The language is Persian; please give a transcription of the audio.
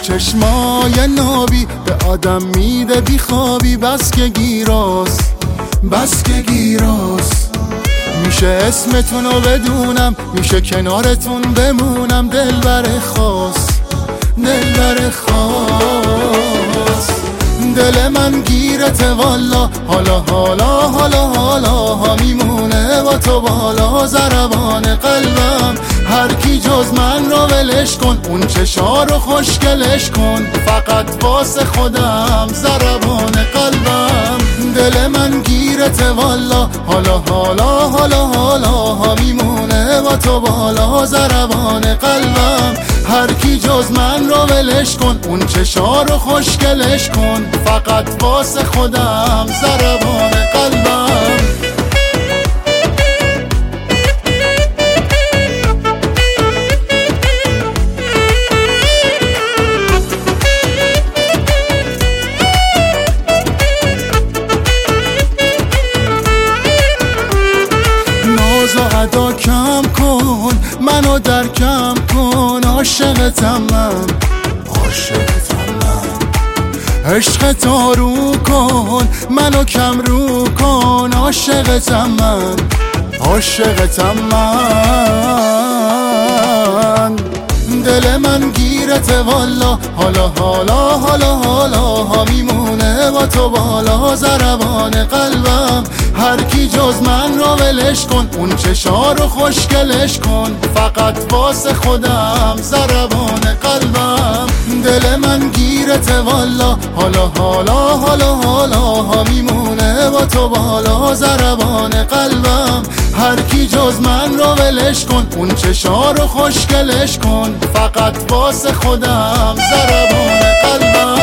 چشمای نابی به آدم میده بی خوابی. بس که گیراست میشه اسمتونو بدونم، میشه کنارتون بمونم. دلبر خاص دل من گیرته والا. حالا میمونه با تو بالا ضربان قلبم. هر کی جز من رو ولش کن، اون چشا رو خوشگلش کن. فقط واسه خودم ضربان قلبم. دل من گیرته والا. حالا میمونه با تو بالا ضربان قلبم. هر کی جز من رو ولش کن، اون چشا رو خوشگلش کن. فقط واسه خودم ضربان قلبم. ناز و ادا کم کن، منو درکم کن. عاشقتم من عشق تا رو کن، منو کم رو کن. عاشقتم من دل من گیرته والا. حالا میمونه با تو بالا ضربان قلبم. هر کی جز من رو ولش کن، اون چشا رو خوشگلش کن. فقط واسه خودم ضربان قلبم. دل من گیرته والا. حالا میمونه با تو بالا ضربان قلبم. هر کی جز من رو ولش کن، اون چشا رو خوشگلش کن. فقط واسه خودم ضربان قلبم.